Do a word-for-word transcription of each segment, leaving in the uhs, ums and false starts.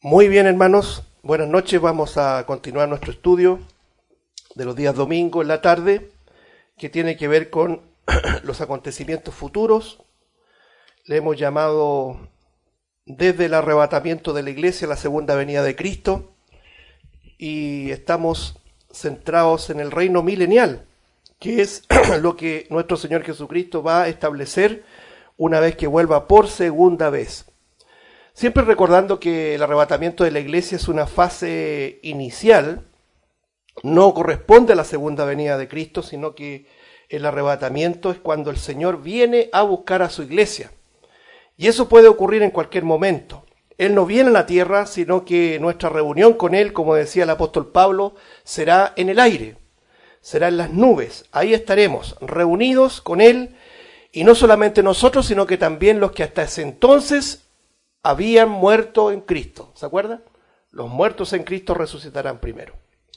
Muy bien, hermanos, buenas noches. Vamos a continuar nuestro estudio de los días domingo en la tarde, que tiene que ver con los acontecimientos futuros. Le hemos llamado desde el arrebatamiento de la iglesia a la segunda venida de Cristo, y estamos centrados en el reino milenial, que es lo que nuestro Señor Jesucristo va a establecer una vez que vuelva por segunda vez. Siempre recordando que el arrebatamiento de la iglesia es una fase inicial, no corresponde a la segunda venida de Cristo, sino que el arrebatamiento es cuando el Señor viene a buscar a su iglesia. Y eso puede ocurrir en cualquier momento. Él no viene a la tierra, sino que nuestra reunión con Él, como decía el apóstol Pablo, será en el aire, será en las nubes. Ahí estaremos reunidos con Él, y no solamente nosotros, sino que también los que hasta ese entonces habían muerto en Cristo. ¿Se acuerdan? Los muertos en Cristo resucitarán primero.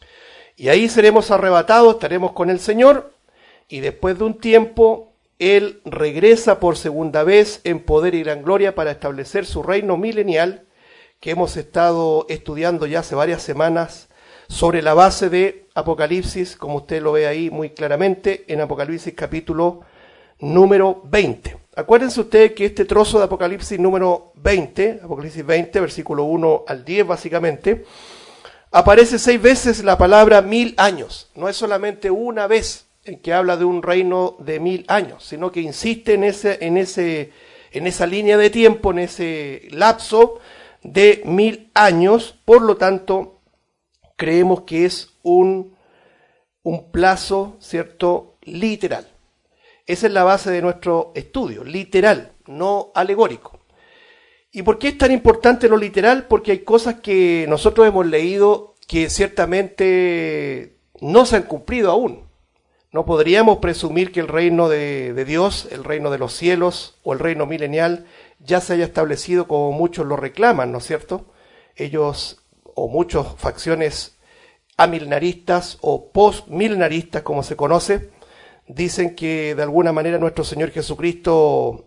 Y ahí seremos arrebatados, estaremos con el Señor, y después de un tiempo Él regresa por segunda vez en poder y gran gloria para establecer su reino milenial, que hemos estado estudiando ya hace varias semanas sobre la base de Apocalipsis, como usted lo ve ahí muy claramente, en Apocalipsis capítulo número veinte. Acuérdense ustedes que este trozo de Apocalipsis número veinte, Apocalipsis veinte, versículo uno al diez básicamente, aparece seis veces la palabra mil años. No es solamente una vez en que habla de un reino de mil años, sino que insiste en ese, en ese, en esa línea de tiempo, en ese lapso de mil años. Por lo tanto, creemos que es un, un plazo, ¿cierto?, literal. Esa es la base de nuestro estudio, literal, no alegórico. ¿Y por qué es tan importante lo literal? Porque hay cosas que nosotros hemos leído que ciertamente no se han cumplido aún. No podríamos presumir que el reino de, de Dios, el reino de los cielos o el reino milenial ya se haya establecido como muchos lo reclaman, ¿no es cierto? Ellos, o muchas facciones amilenaristas o postmilenaristas, como se conoce, dicen que de alguna manera nuestro Señor Jesucristo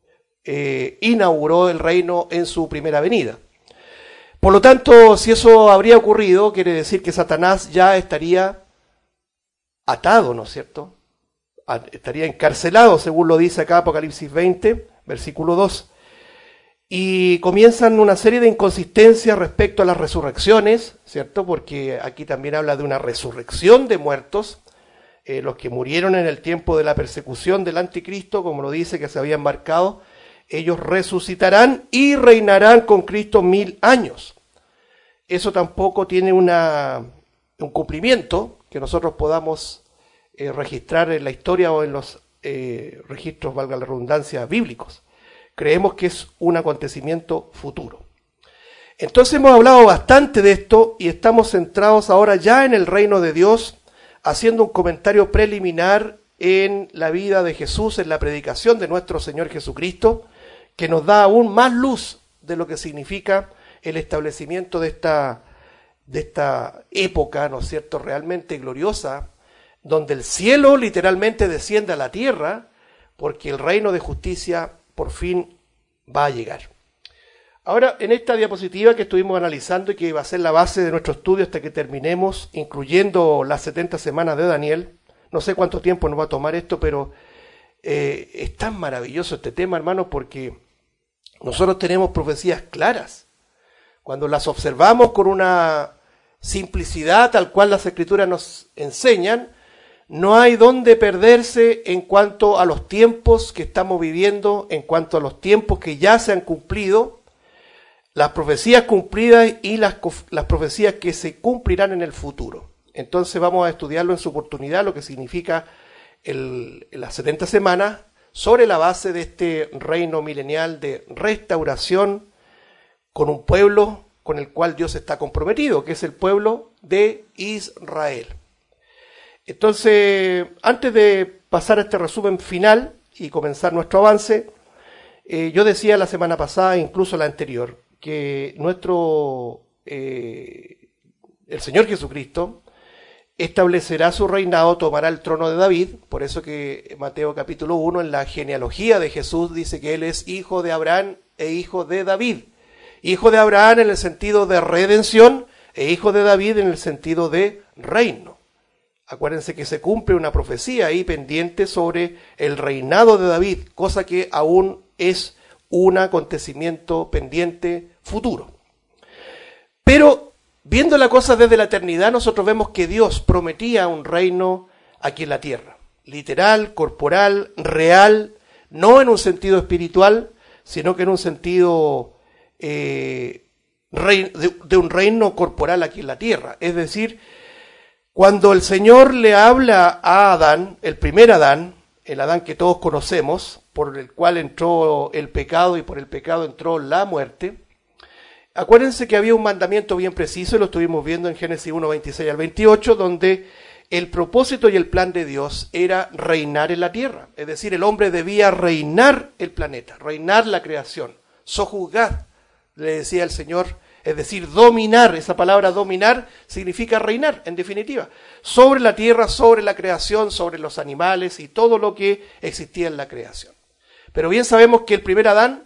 eh, inauguró el reino en su primera venida. Por lo tanto, si eso habría ocurrido, quiere decir que Satanás ya estaría atado, ¿no es cierto? Estaría encarcelado, según lo dice acá Apocalipsis veinte, versículo dos. Y comienzan una serie de inconsistencias respecto a las resurrecciones, ¿cierto? Porque aquí también habla de una resurrección de muertos. Eh, los que murieron en el tiempo de la persecución del anticristo, como lo dice que se habían marcado, ellos resucitarán y reinarán con Cristo mil años. Eso tampoco tiene una, un cumplimiento que nosotros podamos eh, registrar en la historia o en los eh, registros, valga la redundancia, bíblicos. Creemos que es un acontecimiento futuro. Entonces hemos hablado bastante de esto y estamos centrados ahora ya en el reino de Dios, haciendo un comentario preliminar en la vida de Jesús, en la predicación de nuestro Señor Jesucristo, que nos da aún más luz de lo que significa el establecimiento de esta, de esta época, ¿no es cierto?, realmente gloriosa, donde el cielo literalmente desciende a la tierra, porque el reino de justicia por fin va a llegar. Ahora, en esta diapositiva que estuvimos analizando y que va a ser la base de nuestro estudio hasta que terminemos, incluyendo las setenta semanas de Daniel, no sé cuánto tiempo nos va a tomar esto, pero eh, es tan maravilloso este tema, hermanos, porque nosotros tenemos profecías claras. Cuando las observamos con una simplicidad tal cual las Escrituras nos enseñan, no hay dónde perderse en cuanto a los tiempos que estamos viviendo, en cuanto a los tiempos que ya se han cumplido, las profecías cumplidas y las, las profecías que se cumplirán en el futuro. Entonces vamos a estudiarlo en su oportunidad, lo que significa el, las setenta semanas, sobre la base de este reino milenial de restauración con un pueblo con el cual Dios está comprometido, que es el pueblo de Israel. Entonces, antes de pasar a este resumen final y comenzar nuestro avance, eh, yo decía la semana pasada, incluso la anterior, que nuestro, eh, el Señor Jesucristo establecerá su reinado, tomará el trono de David. Por eso que Mateo capítulo uno, en la genealogía de Jesús, dice que Él es hijo de Abraham e hijo de David. Hijo de Abraham en el sentido de redención e hijo de David en el sentido de reino. Acuérdense que se cumple una profecía ahí pendiente sobre el reinado de David, cosa que aún es un acontecimiento pendiente futuro. Pero viendo la cosa desde la eternidad, nosotros vemos que Dios prometía un reino aquí en la tierra, literal, corporal, real, no en un sentido espiritual, sino que en un sentido eh, rey, de, de un reino corporal aquí en la tierra. Es decir, cuando el Señor le habla a Adán, el primer Adán, el Adán que todos conocemos, por el cual entró el pecado y por el pecado entró la muerte, acuérdense que había un mandamiento bien preciso, y lo estuvimos viendo en Génesis uno, veintiséis al veintiocho, donde el propósito y el plan de Dios era reinar en la tierra. Es decir, el hombre debía reinar el planeta, reinar la creación. Sojuzgad, le decía el Señor, es decir, dominar. Esa palabra dominar significa reinar, en definitiva, sobre la tierra, sobre la creación, sobre los animales y todo lo que existía en la creación. Pero bien sabemos que el primer Adán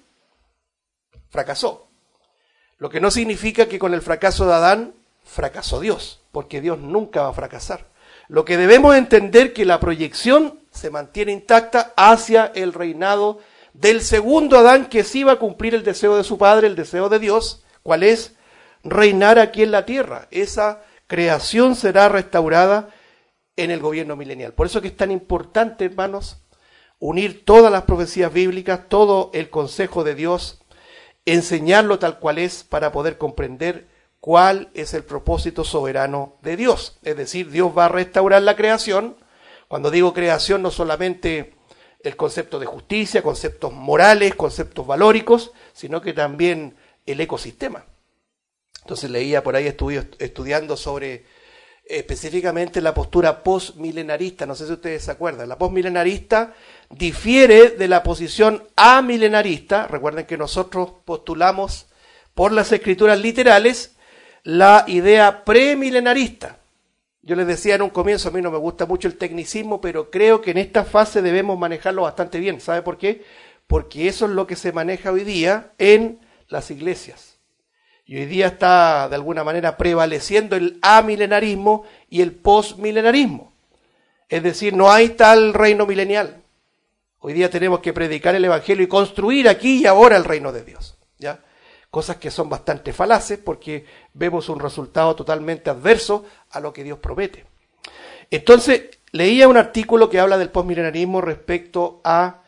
fracasó. Lo que no significa que con el fracaso de Adán fracasó Dios, porque Dios nunca va a fracasar. Lo que debemos entender es que la proyección se mantiene intacta hacia el reinado del segundo Adán, que sí va a cumplir el deseo de su padre, el deseo de Dios. ¿Cuál es? Reinar aquí en la tierra. Esa creación será restaurada en el gobierno milenial. Por eso que es tan importante, hermanos, unir todas las profecías bíblicas, todo el consejo de Dios, enseñarlo tal cual es para poder comprender cuál es el propósito soberano de Dios. Es decir, Dios va a restaurar la creación. Cuando digo creación, no solamente el concepto de justicia, conceptos morales, conceptos valóricos, sino que también el ecosistema. Entonces leía por ahí, estuve estudiando sobre específicamente la postura postmilenarista. No sé si ustedes se acuerdan. La postmilenarista difiere de la posición amilenarista. Recuerden que nosotros postulamos por las escrituras literales la idea premilenarista. Yo les decía en un comienzo, a mí no me gusta mucho el tecnicismo, pero creo que en esta fase debemos manejarlo bastante bien. ¿Sabe por qué? Porque eso es lo que se maneja hoy día en las iglesias. Y hoy día está de alguna manera prevaleciendo el amilenarismo y el postmilenarismo. Es decir, no hay tal reino milenial. Hoy día tenemos que predicar el evangelio y construir aquí y ahora el reino de Dios, ¿ya? Cosas que son bastante falaces porque vemos un resultado totalmente adverso a lo que Dios promete. Entonces, leía un artículo que habla del postmilenarismo respecto a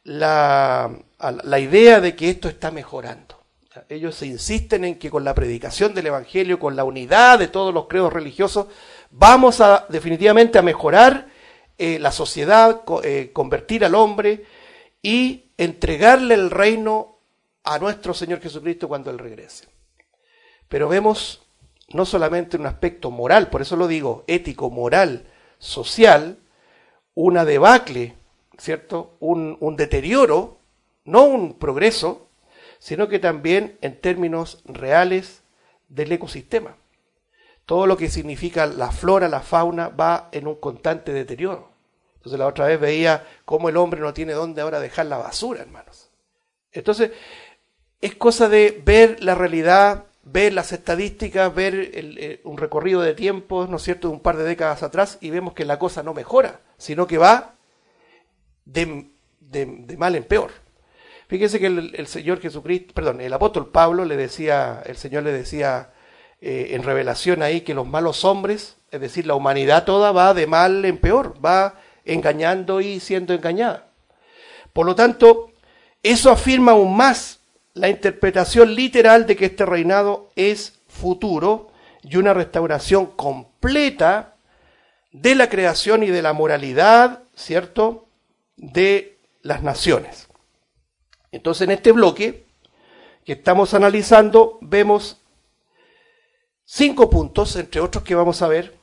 la, a la idea de que esto está mejorando. Ellos se insisten en que con la predicación del evangelio, con la unidad de todos los credos religiosos, vamos a definitivamente a mejorar eh, la sociedad, co- eh, convertir al hombre y entregarle el reino a nuestro Señor Jesucristo cuando Él regrese. Pero vemos no solamente un aspecto moral, por eso lo digo, ético, moral, social, una debacle, ¿cierto? Un, un deterioro, no un progreso, sino que también en términos reales del ecosistema. Todo lo que significa la flora, la fauna, va en un constante deterioro. Entonces la otra vez veía cómo el hombre no tiene dónde ahora dejar la basura, hermanos. Entonces, es cosa de ver la realidad, ver las estadísticas, ver el, eh, un recorrido de tiempos, ¿no es cierto?, de un par de décadas atrás, y vemos que la cosa no mejora, sino que va de, de, de mal en peor. Fíjense que el, el Señor Jesucristo, perdón, el apóstol Pablo le decía, el Señor le decía eh, en revelación ahí que los malos hombres, es decir, la humanidad toda va de mal en peor, va engañando y siendo engañada. Por lo tanto, eso afirma aún más la interpretación literal de que este reinado es futuro y una restauración completa de la creación y de la moralidad, ¿cierto?, de las naciones. Entonces, en este bloque que estamos analizando, vemos cinco puntos, entre otros que vamos a ver,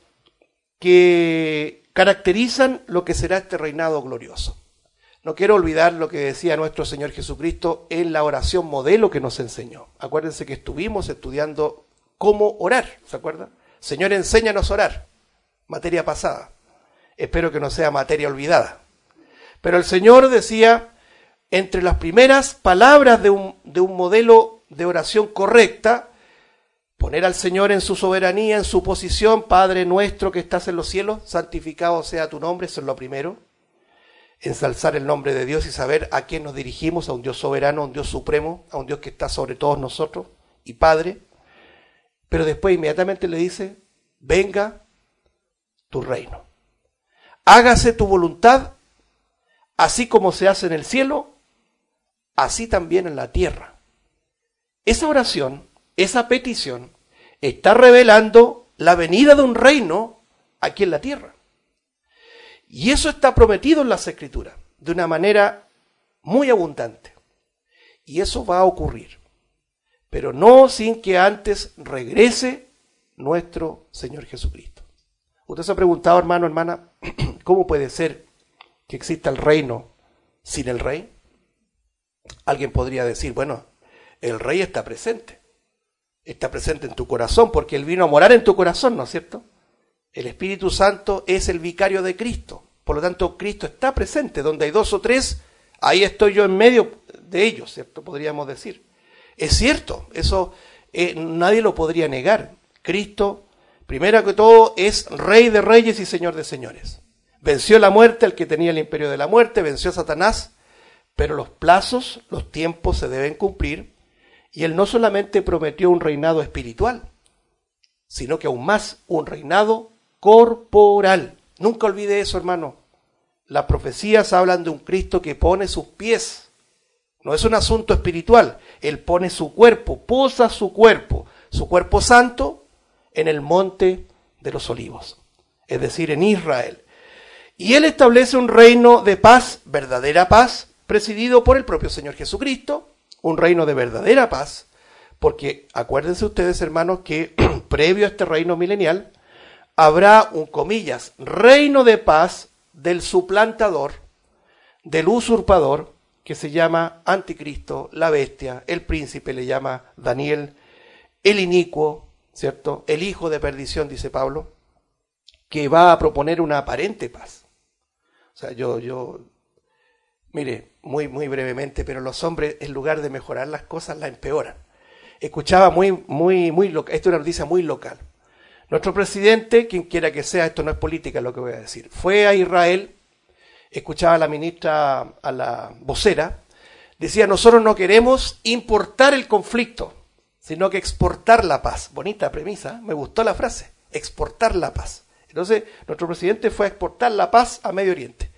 que caracterizan lo que será este reinado glorioso. No quiero olvidar lo que decía nuestro Señor Jesucristo en la oración modelo que nos enseñó. Acuérdense que estuvimos estudiando cómo orar, ¿se acuerdan? Señor, enséñanos a orar. Materia pasada. Espero que no sea materia olvidada. Pero el Señor decía, entre las primeras palabras de un, de un modelo de oración correcta, poner al Señor en su soberanía, en su posición, Padre nuestro que estás en los cielos, santificado sea tu nombre, eso es lo primero. Ensalzar el nombre de Dios y saber a quién nos dirigimos, a un Dios soberano, a un Dios supremo, a un Dios que está sobre todos nosotros y Padre. Pero después inmediatamente le dice, venga tu reino. Hágase tu voluntad, así como se hace en el cielo, así también en la tierra. Esa oración, esa petición, está revelando la venida de un reino aquí en la tierra. Y eso está prometido en las Escrituras, de una manera muy abundante. Y eso va a ocurrir, pero no sin que antes regrese nuestro Señor Jesucristo. Usted se ha preguntado, hermano, hermana, ¿cómo puede ser que exista el reino sin el rey? Alguien podría decir, bueno, el rey está presente. Está presente en tu corazón porque Él vino a morar en tu corazón, ¿no es cierto? El Espíritu Santo es el vicario de Cristo. Por lo tanto, Cristo está presente. Donde hay dos o tres, ahí estoy yo en medio de ellos, ¿cierto? Podríamos decir. Es cierto, eso eh, nadie lo podría negar. Cristo, primero que todo, es Rey de reyes y Señor de señores. Venció la muerte, el que tenía el imperio de la muerte, venció a Satanás, pero los plazos, los tiempos se deben cumplir. Y Él no solamente prometió un reinado espiritual, sino que aún más, un reinado corporal. Nunca olvide eso, hermano. Las profecías hablan de un Cristo que pone sus pies. No es un asunto espiritual. Él pone su cuerpo, posa su cuerpo, su cuerpo santo, en el monte de los olivos. Es decir, en Israel. Y Él establece un reino de paz, verdadera paz, presidido por el propio Señor Jesucristo. Un reino de verdadera paz. Porque acuérdense ustedes, hermanos, que previo a este reino milenial, habrá un, comillas, reino de paz del suplantador, del usurpador, que se llama Anticristo, la bestia, el príncipe le llama Daniel, el inicuo, ¿cierto? El hijo de perdición, dice Pablo, que va a proponer una aparente paz. O sea, yo, yo, mire, muy, muy brevemente, pero los hombres, en lugar de mejorar las cosas, las empeoran. Escuchaba muy, muy, muy local, esto es una noticia muy local. Nuestro presidente, quien quiera que sea, esto no es política lo que voy a decir, fue a Israel, escuchaba a la ministra, a la vocera, decía, nosotros no queremos importar el conflicto, sino que exportar la paz. Bonita premisa, me gustó la frase, exportar la paz. Entonces, nuestro presidente fue a exportar la paz a Medio Oriente.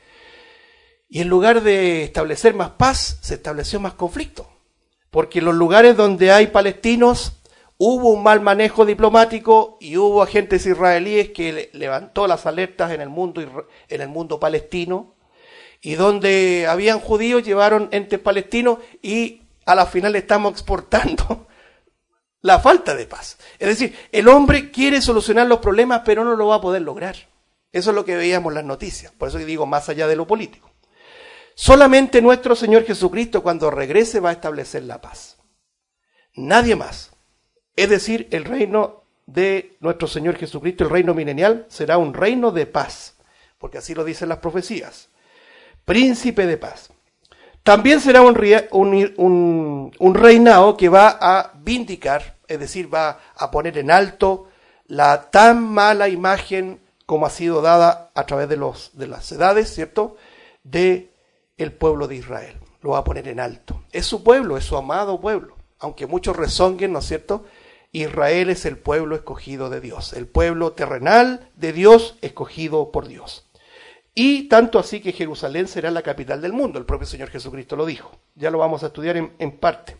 Y en lugar de establecer más paz, se estableció más conflicto. Porque en los lugares donde hay palestinos, hubo un mal manejo diplomático y hubo agentes israelíes que levantó las alertas en el mundo, en el mundo palestino, y donde habían judíos llevaron entes palestinos y a la final estamos exportando la falta de paz. Es decir, el hombre quiere solucionar los problemas pero no lo va a poder lograr. Eso es lo que veíamos en las noticias, por eso digo más allá de lo político. Solamente nuestro Señor Jesucristo cuando regrese va a establecer la paz. Nadie más. Es decir, el reino de nuestro Señor Jesucristo, el reino milenial, será un reino de paz, porque así lo dicen las profecías. Príncipe de paz. También será un, un, un, un reinado que va a vindicar, es decir, va a poner en alto la tan mala imagen como ha sido dada a través de, los, de las edades, ¿cierto?, de el pueblo de Israel. Lo va a poner en alto. Es su pueblo, es su amado pueblo. Aunque muchos rezonguen, ¿no es cierto?, Israel es el pueblo escogido de Dios, el pueblo terrenal de Dios escogido por Dios. Y tanto así que Jerusalén será la capital del mundo, el propio Señor Jesucristo lo dijo. Ya lo vamos a estudiar en, en parte.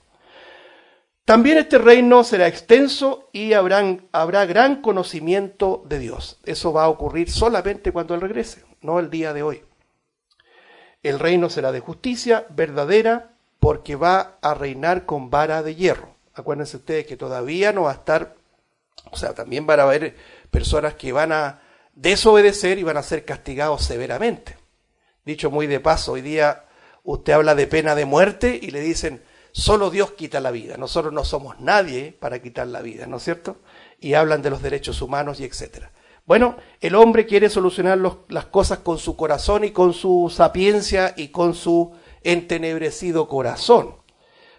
También este reino será extenso y habrán, habrá gran conocimiento de Dios. Eso va a ocurrir solamente cuando Él regrese, no el día de hoy. El reino será de justicia verdadera porque va a reinar con vara de hierro. Acuérdense ustedes que todavía no va a estar, o sea, también van a haber personas que van a desobedecer y van a ser castigados severamente. Dicho muy de paso, hoy día usted habla de pena de muerte y le dicen, solo Dios quita la vida, nosotros no somos nadie para quitar la vida, ¿no es cierto? Y hablan de los derechos humanos y etcétera. Bueno, el hombre quiere solucionar los, las cosas con su corazón y con su sapiencia y con su entenebrecido corazón.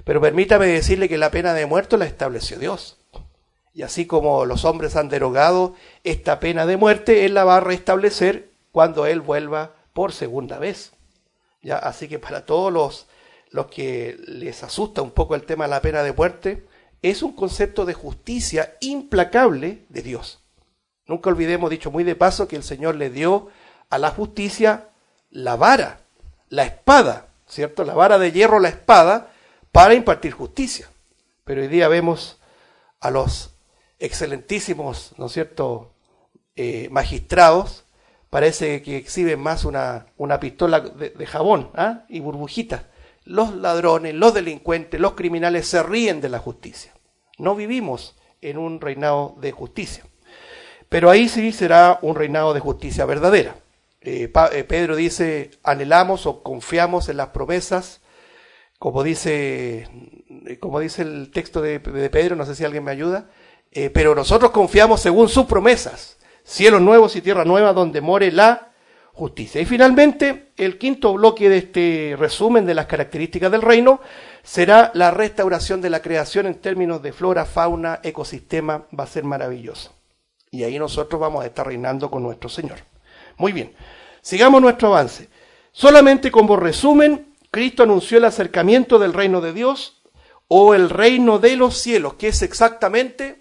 Pero permítame decirle que la pena de muerte la estableció Dios. Y así como los hombres han derogado esta pena de muerte, Él la va a restablecer cuando Él vuelva por segunda vez. ¿Ya? Así que para todos los, los que les asusta un poco el tema de la pena de muerte, es un concepto de justicia implacable de Dios. Nunca olvidemos, dicho muy de paso, que el Señor le dio a la justicia la vara, la espada, ¿cierto? La vara de hierro, la espada, para impartir justicia. Pero hoy día vemos a los excelentísimos, ¿no es cierto?, eh, magistrados, parece que exhiben más una, una pistola de, de jabón, ¿ah? y burbujitas. Los ladrones, los delincuentes, los criminales se ríen de la justicia. No vivimos en un reinado de justicia. Pero ahí sí será un reinado de justicia verdadera. Eh, pa, eh, Pedro dice, anhelamos o confiamos en las promesas, como dice, como dice el texto de, de Pedro, no sé si alguien me ayuda, eh, pero nosotros confiamos según sus promesas, cielos nuevos y tierra nueva donde more la justicia. Y finalmente, el quinto bloque de este resumen de las características del reino será la restauración de la creación en términos de flora, fauna, ecosistema, va a ser maravilloso. Y ahí nosotros vamos a estar reinando con nuestro Señor. Muy bien, sigamos nuestro avance. Solamente como resumen, Cristo anunció el acercamiento del reino de Dios o el reino de los cielos, que es exactamente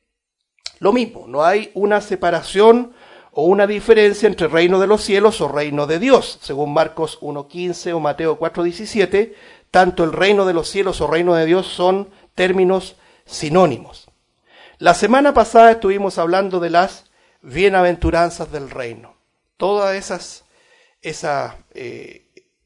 lo mismo. No hay una separación o una diferencia entre reino de los cielos o reino de Dios. Según Marcos uno quince o Mateo cuatro diecisiete, tanto el reino de los cielos o reino de Dios son términos sinónimos. La semana pasada estuvimos hablando de las bienaventuranzas del reino. Todas esas, esas eh,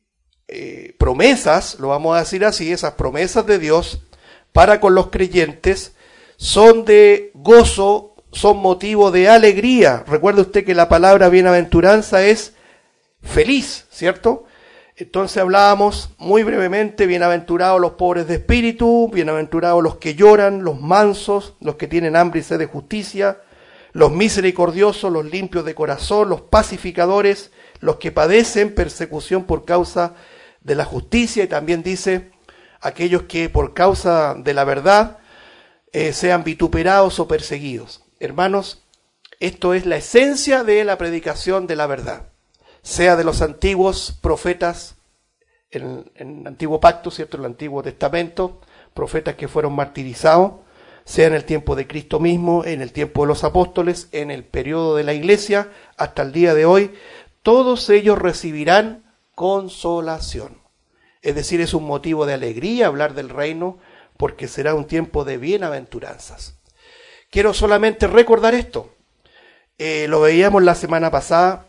eh, promesas, lo vamos a decir así, esas promesas de Dios para con los creyentes son de gozo, son motivo de alegría. Recuerde usted que la palabra bienaventuranza es feliz, ¿cierto? Entonces hablábamos muy brevemente, bienaventurados los pobres de espíritu, bienaventurados los que lloran, los mansos, los que tienen hambre y sed de justicia, los misericordiosos, los limpios de corazón, los pacificadores, los que padecen persecución por causa de la justicia, y también dice, aquellos que por causa de la verdad eh, sean vituperados o perseguidos. Hermanos, esto es la esencia de la predicación de la verdad, sea de los antiguos profetas en, en el Antiguo Pacto, ¿cierto?, en el Antiguo Testamento, profetas que fueron martirizados, sea en el tiempo de Cristo mismo, en el tiempo de los apóstoles, en el periodo de la Iglesia, hasta el día de hoy, todos ellos recibirán consolación. Es decir, es un motivo de alegría hablar del reino, porque será un tiempo de bienaventuranzas. Quiero solamente recordar esto. Eh, lo veíamos la semana pasada,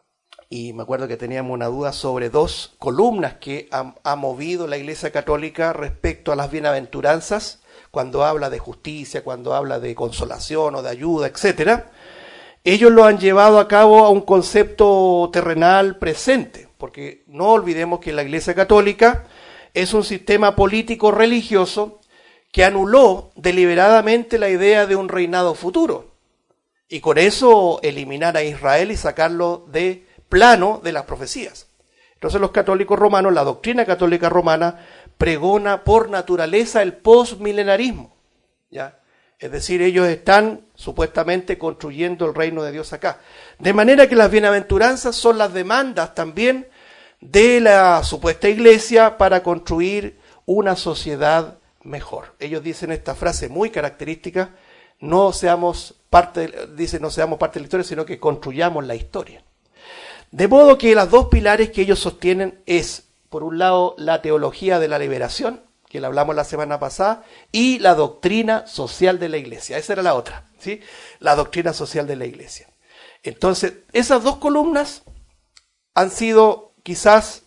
y me acuerdo que teníamos una duda sobre dos columnas que ha, ha movido la Iglesia Católica respecto a las bienaventuranzas, cuando habla de justicia, cuando habla de consolación o de ayuda, etcétera. Ellos lo han llevado a cabo a un concepto terrenal presente, porque no olvidemos que la Iglesia Católica es un sistema político religioso que anuló deliberadamente la idea de un reinado futuro, y con eso eliminar a Israel y sacarlo de plano de las profecías. Entonces los católicos romanos, la doctrina católica romana, pregona por naturaleza el postmilenarismo, ¿ya? Es decir, ellos están supuestamente construyendo el reino de Dios acá. De manera que las bienaventuranzas son las demandas también de la supuesta iglesia para construir una sociedad mejor. Ellos dicen esta frase muy característica, no seamos parte, dicen no seamos parte de la historia, sino que construyamos la historia. De modo que los dos pilares que ellos sostienen es, por un lado, la teología de la liberación, que la hablamos la semana pasada, y la doctrina social de la iglesia. Esa era la otra, ¿sí? La doctrina social de la iglesia. Entonces, esas dos columnas han sido quizás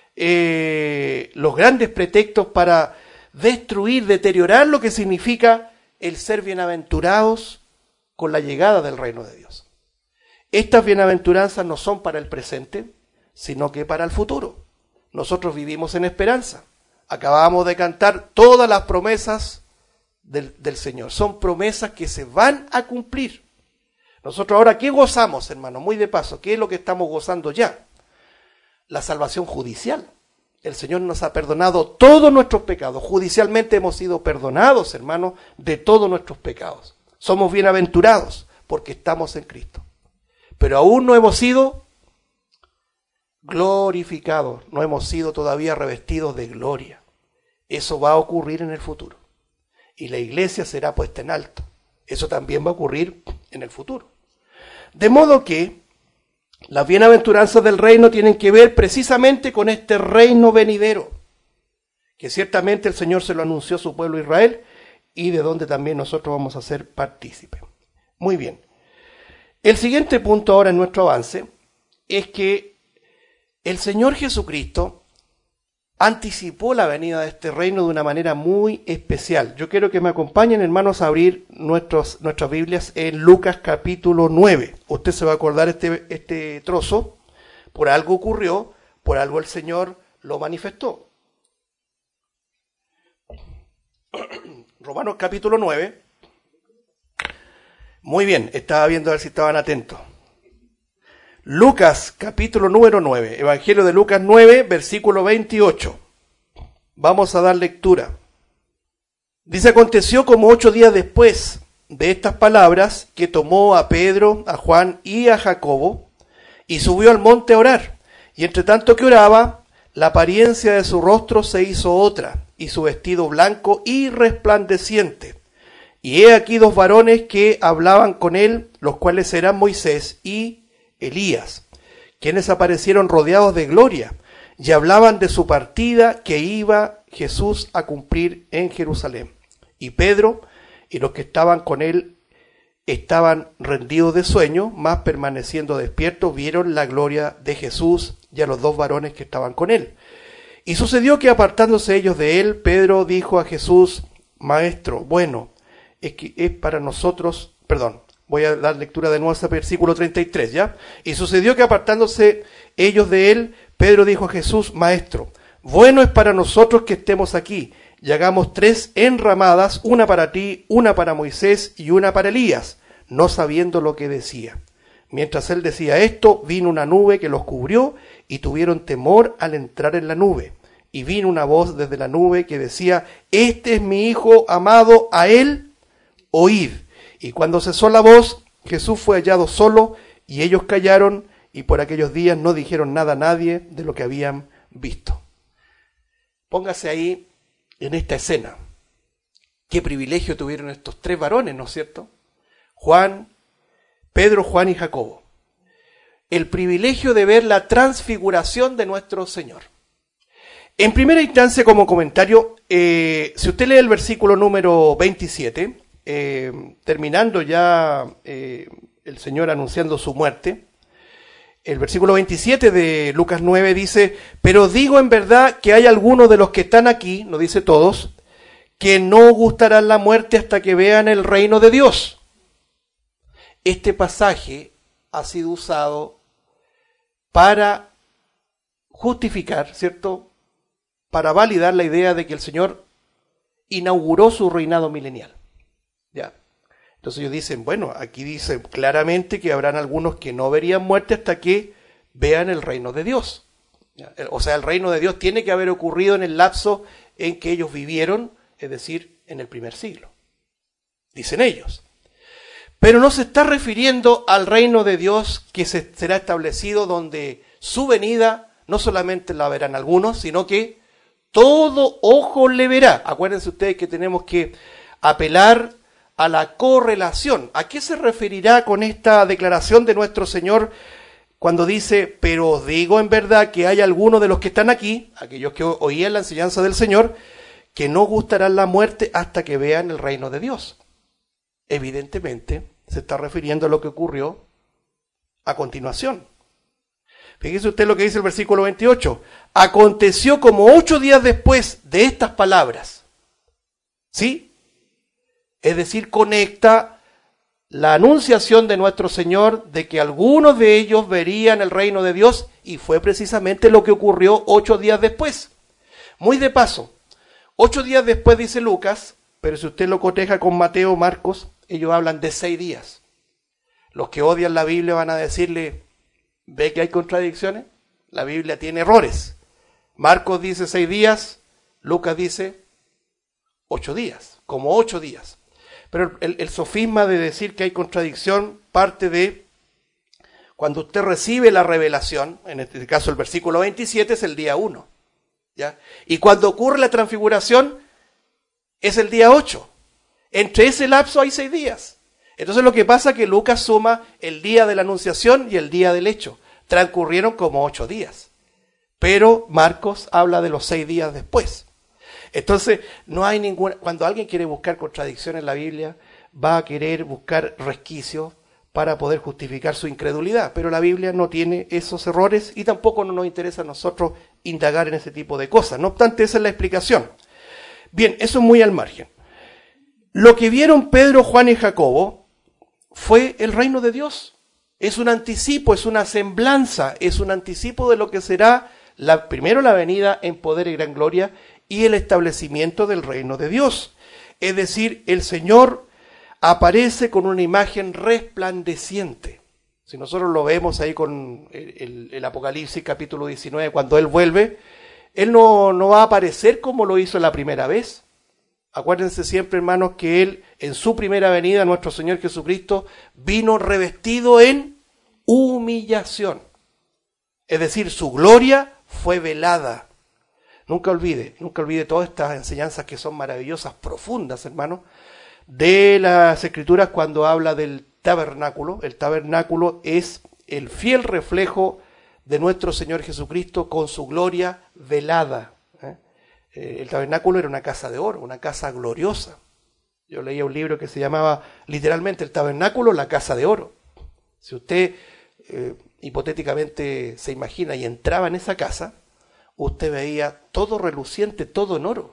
eh, los grandes pretextos para destruir, deteriorar lo que significa el ser bienaventurados con la llegada del reino de Dios. Estas bienaventuranzas no son para el presente, sino que para el futuro. Nosotros vivimos en esperanza. Acabamos de cantar todas las promesas del, del Señor. Son promesas que se van a cumplir. Nosotros ahora, ¿qué gozamos, hermano? Muy de paso, ¿qué es lo que estamos gozando ya? La salvación judicial. El Señor nos ha perdonado todos nuestros pecados. Judicialmente hemos sido perdonados, hermanos, de todos nuestros pecados. Somos bienaventurados porque estamos en Cristo. Pero aún no hemos sido glorificados, no hemos sido todavía revestidos de gloria. Eso va a ocurrir en el futuro. Y la iglesia será puesta en alto. Eso también va a ocurrir en el futuro. De modo que las bienaventuranzas del reino tienen que ver precisamente con este reino venidero, que ciertamente el Señor se lo anunció a su pueblo Israel y de donde también nosotros vamos a ser partícipes. Muy bien. El siguiente punto ahora en nuestro avance es que el Señor Jesucristo anticipó la venida de este reino de una manera muy especial. Yo quiero que me acompañen, hermanos, a abrir nuestros, nuestras Biblias en Lucas capítulo nueve. Usted se va a acordar este, este trozo. Por algo ocurrió, por algo el Señor lo manifestó. Romanos capítulo nueve. Muy bien, estaba viendo a ver si estaban atentos. Lucas, capítulo número nueve, Evangelio de Lucas nueve, versículo veintiocho. Vamos a dar lectura. Dice, aconteció como ocho días después de estas palabras que tomó a Pedro, a Juan y a Jacobo y subió al monte a orar. Y entre tanto que oraba, la apariencia de su rostro se hizo otra y su vestido blanco y resplandeciente. Y he aquí dos varones que hablaban con él, los cuales eran Moisés y Elías, quienes aparecieron rodeados de gloria y hablaban de su partida que iba Jesús a cumplir en Jerusalén. Y Pedro y los que estaban con él estaban rendidos de sueño, mas permaneciendo despiertos vieron la gloria de Jesús y a los dos varones que estaban con él. Y sucedió que apartándose ellos de él, Pedro dijo a Jesús, Maestro, bueno, es que es para nosotros, perdón, voy a dar lectura de nuevo a ese versículo treinta y tres, ¿ya? Y sucedió que apartándose ellos de él, Pedro dijo a Jesús, Maestro, bueno es para nosotros que estemos aquí, y hagamos tres enramadas, una para ti, una para Moisés y una para Elías, no sabiendo lo que decía. Mientras él decía esto, vino una nube que los cubrió, y tuvieron temor al entrar en la nube. Y vino una voz desde la nube que decía, Este es mi Hijo amado, a él oíd. Y cuando cesó la voz, Jesús fue hallado solo, y ellos callaron, y por aquellos días no dijeron nada a nadie de lo que habían visto. Póngase ahí en esta escena. Qué privilegio tuvieron estos tres varones, ¿no es cierto? Juan, Pedro, Juan y Jacobo. El privilegio de ver la transfiguración de nuestro Señor. En primera instancia, como comentario, eh, si usted lee el versículo número veintisiete, Eh, terminando ya eh, el Señor anunciando su muerte, el versículo veintisiete de Lucas nueve dice, pero digo en verdad que hay algunos de los que están aquí, no dice todos, que no gustarán la muerte hasta que vean el reino de Dios. Este pasaje ha sido usado para justificar, ¿cierto?, para validar la idea de que el Señor inauguró su reinado milenial. Ya. Entonces ellos dicen, bueno, aquí dice claramente que habrán algunos que no verían muerte hasta que vean el reino de Dios. Ya. O sea, el reino de Dios tiene que haber ocurrido en el lapso en que ellos vivieron, es decir, en el primer siglo. Dicen ellos. Pero no se está refiriendo al reino de Dios que se, será establecido donde su venida no solamente la verán algunos, sino que todo ojo le verá. Acuérdense ustedes que tenemos que apelar a la correlación. ¿A qué se referirá con esta declaración de nuestro Señor cuando dice, pero os digo en verdad que hay algunos de los que están aquí, aquellos que oían la enseñanza del Señor, que no gustarán la muerte hasta que vean el reino de Dios? Evidentemente se está refiriendo a lo que ocurrió a continuación. Fíjese usted lo que dice el versículo veintiocho. Aconteció como ocho días después de estas palabras. ¿Sí? Es decir, conecta la anunciación de nuestro Señor de que algunos de ellos verían el reino de Dios, y fue precisamente lo que ocurrió ocho días después. Muy de paso, ocho días después dice Lucas, pero si usted lo coteja con Mateo, Marcos, ellos hablan de seis días. Los que odian la Biblia van a decirle, ¿ve que hay contradicciones? La Biblia tiene errores. Marcos dice seis días, Lucas dice ocho días, como ocho días. Pero el, el sofisma de decir que hay contradicción parte de cuando usted recibe la revelación, en este caso el versículo veintisiete es el día uno, ¿ya? Y cuando ocurre la transfiguración es el día ocho. Entre ese lapso hay seis días. Entonces lo que pasa es que Lucas suma el día de la anunciación y el día del hecho. Transcurrieron como ocho días. Pero Marcos habla de los seis días después. Entonces, no hay ninguna, cuando alguien quiere buscar contradicción en la Biblia, va a querer buscar resquicios para poder justificar su incredulidad. Pero la Biblia no tiene esos errores y tampoco no nos interesa a nosotros indagar en ese tipo de cosas. No obstante, esa es la explicación. Bien, eso es muy al margen. Lo que vieron Pedro, Juan y Jacobo fue el reino de Dios. Es un anticipo, es una semblanza, es un anticipo de lo que será la, primero la venida en poder y gran gloria y el establecimiento del reino de Dios. Es decir, el Señor aparece con una imagen resplandeciente. Si nosotros lo vemos ahí con el, el, el Apocalipsis capítulo diecinueve, cuando Él vuelve, Él no, no va a aparecer como lo hizo la primera vez. Acuérdense siempre, hermanos, que Él en su primera venida, nuestro Señor Jesucristo, vino revestido en humillación. Es decir, su gloria fue velada. Nunca olvide, nunca olvide todas estas enseñanzas que son maravillosas, profundas, hermanos, de las Escrituras cuando habla del tabernáculo. El tabernáculo es el fiel reflejo de nuestro Señor Jesucristo con su gloria velada. ¿eh? El tabernáculo era una casa de oro, una casa gloriosa. Yo leía un libro que se llamaba literalmente el tabernáculo, la casa de oro. Si usted eh, hipotéticamente se imagina y entraba en esa casa, usted veía todo reluciente, todo en oro.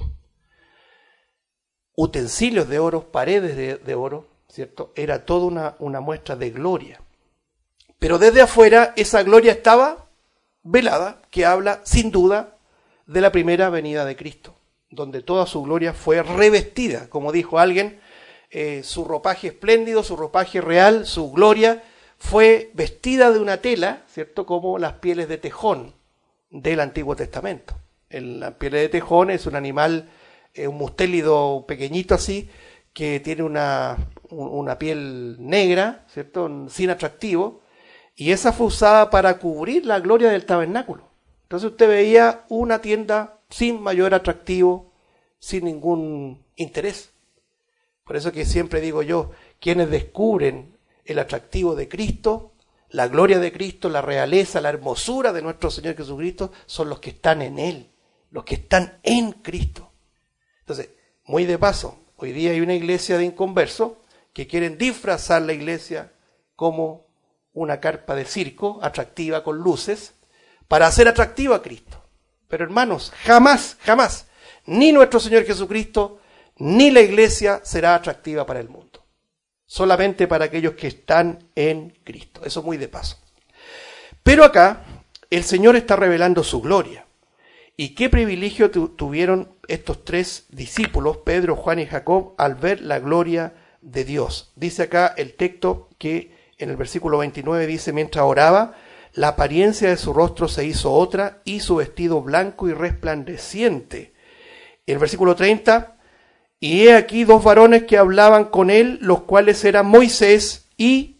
Utensilios de oro, paredes de, de oro, ¿cierto? Era toda una, una muestra de gloria. Pero desde afuera esa gloria estaba velada, que habla sin duda de la primera venida de Cristo, donde toda su gloria fue revestida, como dijo alguien, eh, su ropaje espléndido, su ropaje real, su gloria fue vestida de una tela, ¿cierto? Como las pieles de tejón del Antiguo Testamento. El, la piel de tejón es un animal, eh, un mustélido pequeñito así, que tiene una, una piel negra, ¿cierto? Sin atractivo, y esa fue usada para cubrir la gloria del tabernáculo. Entonces usted veía una tienda sin mayor atractivo, sin ningún interés. Por eso que siempre digo yo, quienes descubren el atractivo de Cristo, la gloria de Cristo, la realeza, la hermosura de nuestro Señor Jesucristo, son los que están en Él, los que están en Cristo. Entonces, muy de paso, hoy día hay una iglesia de inconversos que quieren disfrazar la iglesia como una carpa de circo atractiva con luces para hacer atractivo a Cristo. Pero hermanos, jamás, jamás, ni nuestro Señor Jesucristo, ni la iglesia será atractiva para el mundo. Solamente para aquellos que están en Cristo. Eso muy de paso. Pero acá el Señor está revelando su gloria. ¿Y qué privilegio tu- tuvieron estos tres discípulos, Pedro, Juan y Jacob, al ver la gloria de Dios? Dice acá el texto que en el versículo veintinueve dice, mientras oraba, la apariencia de su rostro se hizo otra y su vestido blanco y resplandeciente. En el versículo treinta, y he aquí dos varones que hablaban con él, los cuales eran Moisés y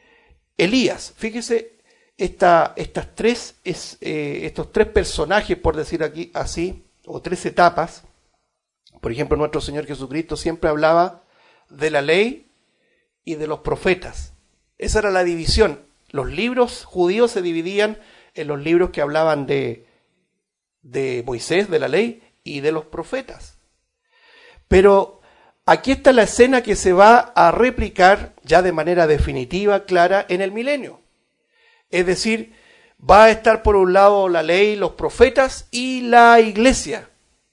Elías. Fíjese, esta, estas tres, es, eh, estos tres personajes, por decir aquí así, o tres etapas. Por ejemplo, nuestro Señor Jesucristo siempre hablaba de la ley y de los profetas. Esa era la división. Los libros judíos se dividían en los libros que hablaban de, de Moisés, de la ley, y de los profetas. Pero aquí está la escena que se va a replicar ya de manera definitiva, clara, en el milenio. Es decir, va a estar por un lado la ley, los profetas y la iglesia.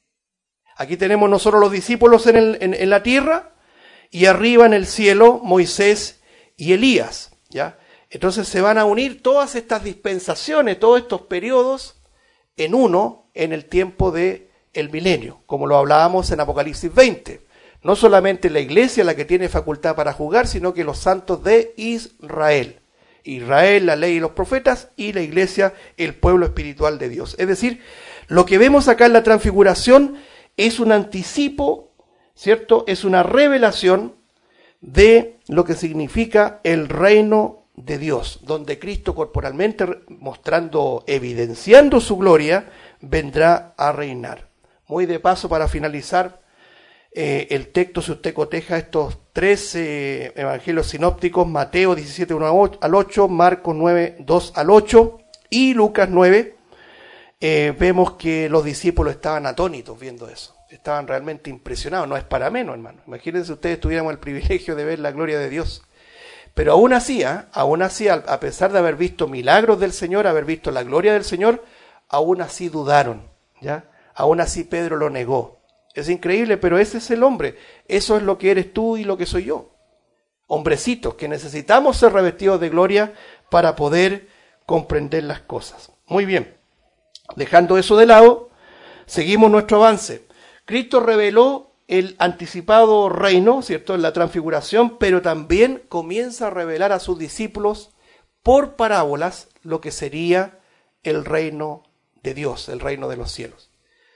Aquí tenemos nosotros los discípulos en, el, en, en la tierra y arriba en el cielo Moisés y Elías, ¿ya? Entonces se van a unir todas estas dispensaciones, todos estos periodos en uno en el tiempo de el milenio, como lo hablábamos en Apocalipsis veinte. No solamente la iglesia la que tiene facultad para juzgar, sino que los santos de Israel. Israel, la ley y los profetas, y la iglesia, el pueblo espiritual de Dios. Es decir, Lo que vemos acá en la transfiguración es un anticipo, ¿cierto? Es una revelación de lo que significa el reino de Dios, donde Cristo corporalmente, mostrando, evidenciando su gloria, vendrá a reinar. Muy de paso, para finalizar eh, el texto, si usted coteja estos tres eh, evangelios sinópticos, Mateo diecisiete, uno al ocho, Marcos nueve, dos al ocho y Lucas nueve, eh, vemos que los discípulos estaban atónitos viendo eso. Estaban realmente impresionados, no es para menos, hermano. Imagínense si ustedes tuviéramos el privilegio de ver la gloria de Dios. Pero aún así, ¿eh? aún así, a pesar de haber visto milagros del Señor, haber visto la gloria del Señor, aún así dudaron, ¿ya? Aún así Pedro lo negó. Es increíble, pero ese es el hombre. Eso es lo que eres tú y lo que soy yo. Hombrecitos que necesitamos ser revestidos de gloria para poder comprender las cosas. Muy bien. Dejando eso de lado, seguimos nuestro avance. Cristo reveló el anticipado reino, ¿cierto?, en la transfiguración, pero también comienza a revelar a sus discípulos por parábolas lo que sería el reino de Dios, el reino de los cielos.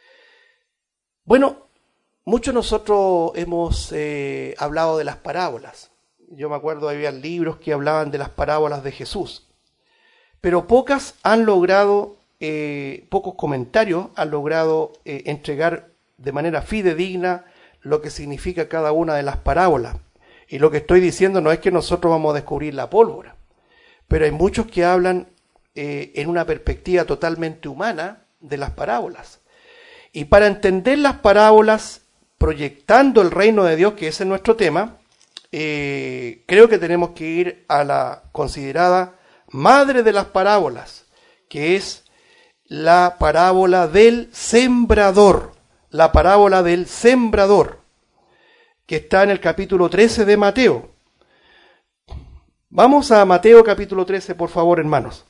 Bueno, muchos de nosotros hemos eh, hablado de las parábolas. Yo me acuerdo, había libros que hablaban de las parábolas de Jesús, pero pocas han logrado, eh, pocos comentarios han logrado eh, entregar de manera fidedigna lo que significa cada una de las parábolas. Y lo que estoy diciendo no es que nosotros vamos a descubrir la pólvora, pero hay muchos que hablan eh, en una perspectiva totalmente humana de las parábolas. Y para entender las parábolas proyectando el reino de Dios, que ese es nuestro tema, eh, creo que tenemos que ir a la considerada madre de las parábolas, que es la parábola del sembrador. La parábola del sembrador, que está en el capítulo trece de Mateo. Vamos a Mateo capítulo trece, por favor, hermanos.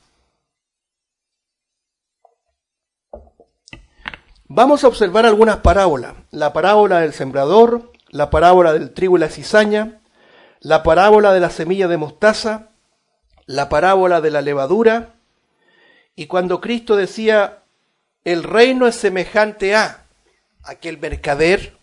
Vamos a observar algunas parábolas. La parábola del sembrador, la parábola del trigo y la cizaña, la parábola de la semilla de mostaza, la parábola de la levadura, y cuando Cristo decía, el reino es semejante a aquel mercader,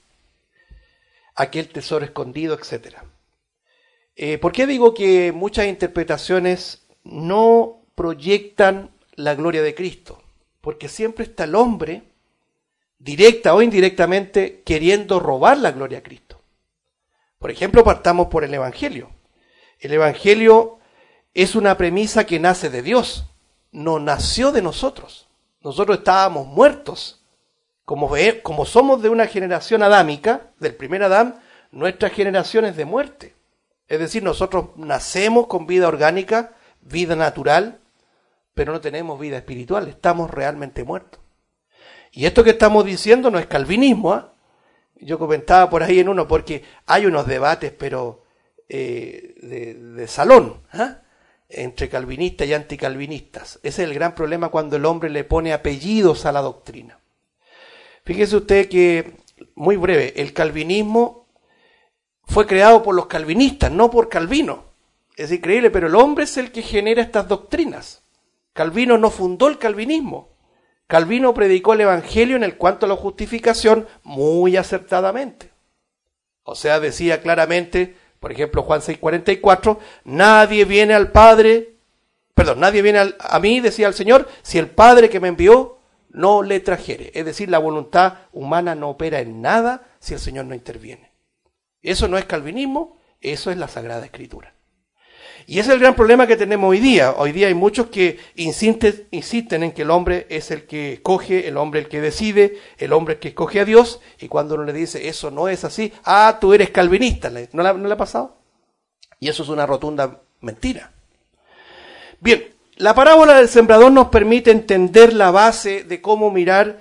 aquel tesoro escondido, etcétera. Eh, ¿Por qué digo que muchas interpretaciones no proyectan la gloria de Cristo? Porque siempre está el hombre, directa o indirectamente, queriendo robar la gloria a Cristo. Por ejemplo, partamos por el Evangelio. El Evangelio es una premisa que nace de Dios, no nació de nosotros. Nosotros estábamos muertos. Como, ve, como somos de una generación adámica, del primer Adán, nuestra generación es de muerte. Es decir, nosotros nacemos con vida orgánica, vida natural, pero no tenemos vida espiritual, estamos realmente muertos. Y esto que estamos diciendo no es calvinismo, ¿eh? Yo comentaba por ahí en uno, porque hay unos debates, pero eh, de, de salón, ¿eh? entre calvinistas y anticalvinistas. Ese es el gran problema cuando el hombre le pone apellidos a la doctrina. Fíjese usted que, muy breve, el calvinismo fue creado por los calvinistas, no por Calvino. Es increíble, pero el hombre es el que genera estas doctrinas. Calvino no fundó el calvinismo. Calvino predicó el evangelio en el cuanto a la justificación muy acertadamente. O sea, decía claramente, por ejemplo, Juan seis cuarenta y cuatro, nadie viene al Padre, perdón, nadie viene al, a mí, decía el Señor, si el Padre que me envió no le trajere. Es decir, la voluntad humana no opera en nada si el Señor no interviene. Eso no es calvinismo, eso es la Sagrada Escritura. Y ese es el gran problema que tenemos hoy día. Hoy día hay muchos que insisten, insisten en que el hombre es el que escoge, el hombre el que decide, el hombre el que escoge a Dios, y cuando uno le dice, eso no es así, ah, tú eres calvinista, ¿no le, no le ha pasado? Y eso es una rotunda mentira. Bien, la parábola del sembrador nos permite entender la base de cómo mirar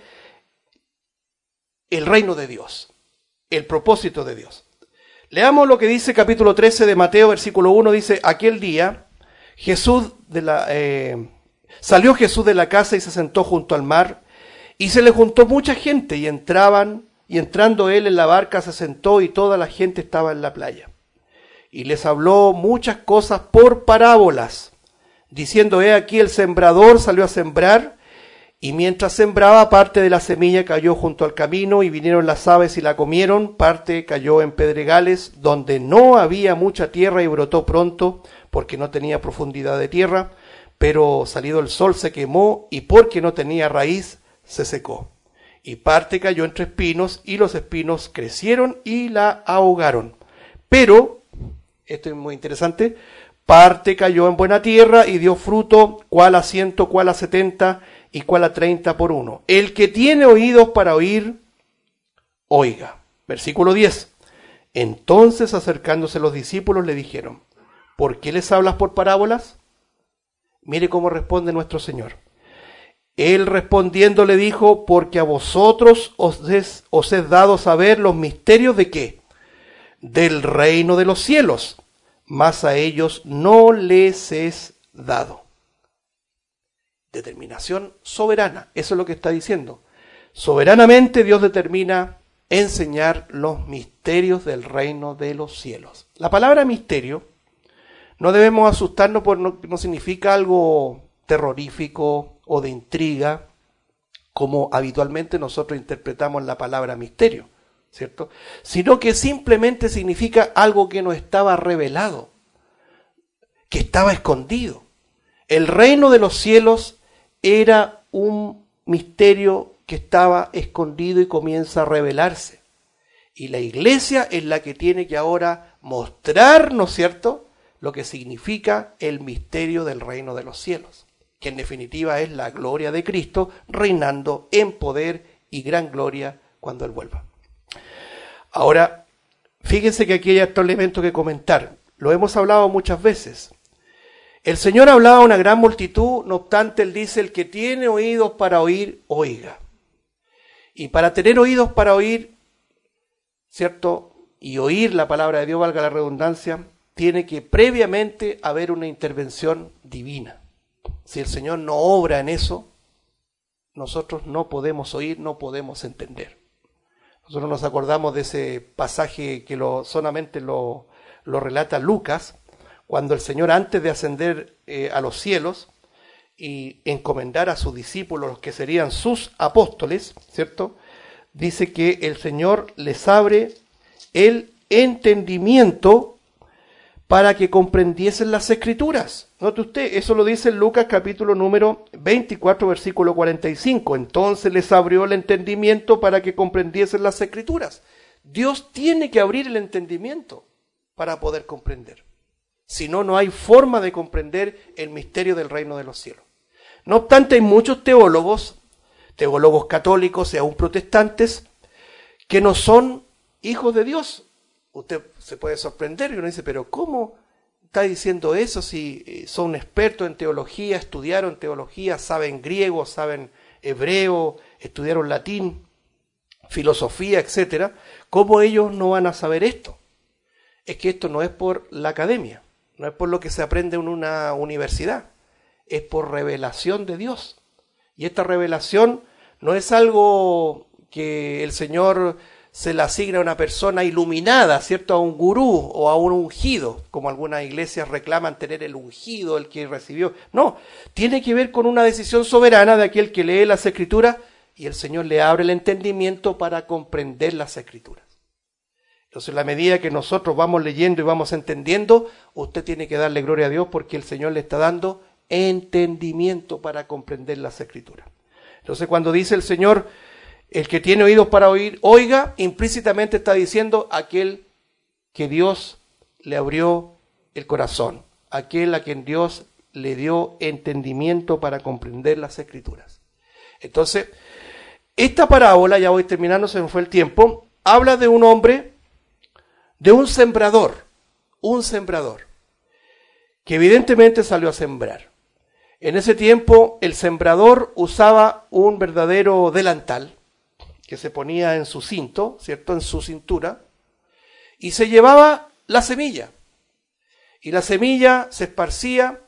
el reino de Dios, el propósito de Dios. Leamos lo que dice capítulo trece de Mateo, versículo uno, dice, aquel día Jesús de la, eh, salió Jesús de la casa y se sentó junto al mar, y se le juntó mucha gente, y entraban, y entrando él en la barca se sentó, y toda la gente estaba en la playa. Y les habló muchas cosas por parábolas, diciendo, he aquí el sembrador salió a sembrar, Y mientras sembraba, parte de la semilla cayó junto al camino, y vinieron las aves y la comieron. Parte cayó en pedregales, donde no había mucha tierra, y brotó pronto, porque no tenía profundidad de tierra. Pero salido el sol se quemó, y porque no tenía raíz, se secó. Y parte cayó entre espinos, y los espinos crecieron y la ahogaron. Pero, esto es muy interesante, parte cayó en buena tierra, y dio fruto, cuál a ciento, cuál a setenta, y cuál a treinta por uno. El que tiene oídos para oír, oiga. Versículo diez. Entonces, acercándose los discípulos, le dijeron: ¿por qué les hablas por parábolas? Mire cómo responde nuestro Señor. Él respondiendo le dijo: porque a vosotros os es, os es dado saber los misterios de qué, del reino de los cielos, mas a ellos no les es dado. Determinación soberana, eso es lo que está diciendo. Soberanamente Dios determina enseñar los misterios del reino de los cielos. La palabra misterio, no debemos asustarnos porque no, no significa algo terrorífico o de intriga, como habitualmente nosotros interpretamos la palabra misterio, ¿cierto? Sino que simplemente significa algo que no estaba revelado, que estaba escondido. El reino de los cielos era un misterio que estaba escondido y comienza a revelarse. Y la iglesia es la que tiene que ahora mostrar, ¿no es cierto?, lo que significa el misterio del reino de los cielos, que en definitiva es la gloria de Cristo reinando en poder y gran gloria cuando Él vuelva. Ahora, fíjense que aquí hay otro elemento que comentar. Lo hemos hablado muchas veces. El Señor hablaba a una gran multitud, no obstante, Él dice: el que tiene oídos para oír, oiga. Y para tener oídos para oír, ¿cierto?, y oír la palabra de Dios, valga la redundancia, tiene que previamente haber una intervención divina. Si el Señor no obra en eso, nosotros no podemos oír, no podemos entender. Nosotros nos acordamos de ese pasaje que lo, solamente lo, lo relata Lucas, cuando el Señor, antes de ascender eh, a los cielos y encomendar a sus discípulos, los que serían sus apóstoles, ¿cierto?, dice que el Señor les abre el entendimiento para que comprendiesen las Escrituras. Note usted, eso lo dice en Lucas capítulo número veinticuatro, versículo cuarenta y cinco. Entonces les abrió el entendimiento para que comprendiesen las Escrituras. Dios tiene que abrir el entendimiento para poder comprender. Si no, no hay forma de comprender el misterio del reino de los cielos. No obstante, hay muchos teólogos, teólogos católicos y aún protestantes, que no son hijos de Dios. Usted se puede sorprender y uno dice: pero ¿cómo está diciendo eso si son expertos en teología, estudiaron teología, saben griego, saben hebreo, estudiaron latín, filosofía, etcétera? ¿Cómo ellos no van a saber esto? Es que esto no es por la academia, no es por lo que se aprende en una universidad, es por revelación de Dios. Y esta revelación no es algo que el Señor se la asigna a una persona iluminada, ¿cierto?, a un gurú o a un ungido, como algunas iglesias reclaman tener el ungido, el que recibió. No, tiene que ver con una decisión soberana de aquel que lee las Escrituras y el Señor le abre el entendimiento para comprender las Escrituras. Entonces, en la medida que nosotros vamos leyendo y vamos entendiendo, usted tiene que darle gloria a Dios porque el Señor le está dando entendimiento para comprender las Escrituras. Entonces, cuando dice el Señor: el que tiene oídos para oír, oiga, implícitamente está diciendo aquel que Dios le abrió el corazón, aquel a quien Dios le dio entendimiento para comprender las Escrituras. Entonces, esta parábola, ya voy terminando, se me fue el tiempo, habla de un hombre, de un sembrador, un sembrador, que evidentemente salió a sembrar. En ese tiempo, el sembrador usaba un verdadero delantal, que se ponía en su cinto, ¿cierto?, en su cintura, y se llevaba la semilla. Y la semilla se esparcía,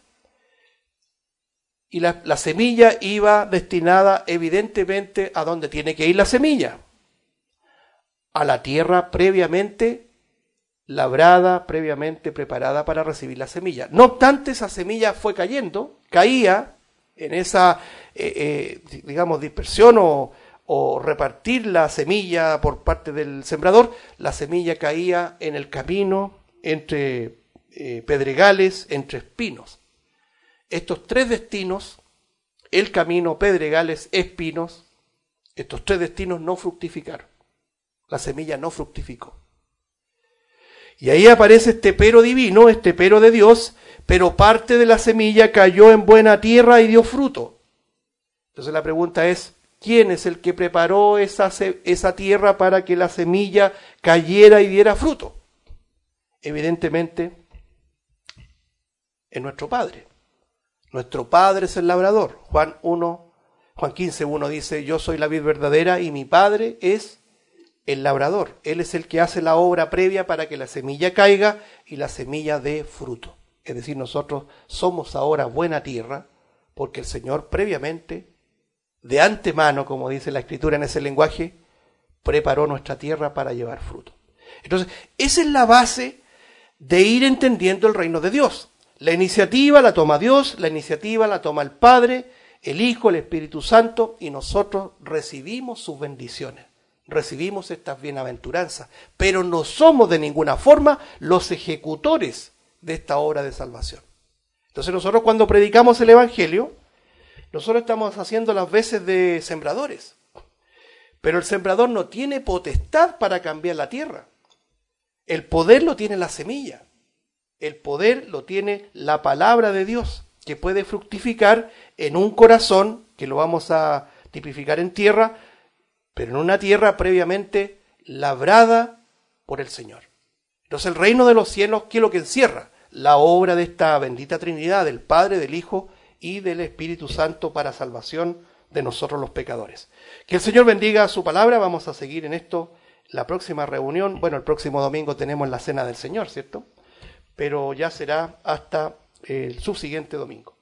y la, la semilla iba destinada evidentemente a donde tiene que ir la semilla, a la tierra previamente labrada, previamente preparada para recibir la semilla. No obstante, esa semilla fue cayendo, caía, en esa, eh, eh, digamos, dispersión o, o repartir la semilla por parte del sembrador, la semilla caía en el camino entre eh, pedregales, entre espinos. Estos tres destinos, el camino, pedregales, espinos, estos tres destinos no fructificaron. La semilla no fructificó. Y ahí aparece este pero divino, este pero de Dios, pero parte de la semilla cayó en buena tierra y dio fruto. Entonces la pregunta es, ¿quién es el que preparó esa, esa tierra para que la semilla cayera y diera fruto? Evidentemente, es nuestro Padre. Nuestro Padre es el labrador. Juan uno, Juan quince uno dice, yo soy la vid verdadera y mi Padre es el labrador. Él es el que hace la obra previa para que la semilla caiga y la semilla dé fruto. Es decir, nosotros somos ahora buena tierra porque el Señor previamente, de antemano, como dice la Escritura en ese lenguaje, preparó nuestra tierra para llevar fruto. Entonces, esa es la base de ir entendiendo el reino de Dios. La iniciativa la toma Dios, la iniciativa la toma el Padre, el Hijo, el Espíritu Santo, y nosotros recibimos sus bendiciones, recibimos estas bienaventuranzas, pero no somos de ninguna forma los ejecutores de esta obra de salvación. Entonces nosotros cuando predicamos el Evangelio, nosotros estamos haciendo las veces de sembradores, pero el sembrador no tiene potestad para cambiar la tierra. El poder lo tiene la semilla. El poder lo tiene la palabra de Dios, que puede fructificar en un corazón, que lo vamos a tipificar en tierra, pero en una tierra previamente labrada por el Señor. Entonces el reino de los cielos, ¿qué es lo que encierra? La obra de esta bendita Trinidad, del Padre, del Hijo y del Espíritu Santo para salvación de nosotros los pecadores. Que el Señor bendiga su palabra. Vamos a seguir en esto la próxima reunión. Bueno, el próximo domingo tenemos la Cena del Señor, ¿cierto? Pero ya será hasta el subsiguiente domingo.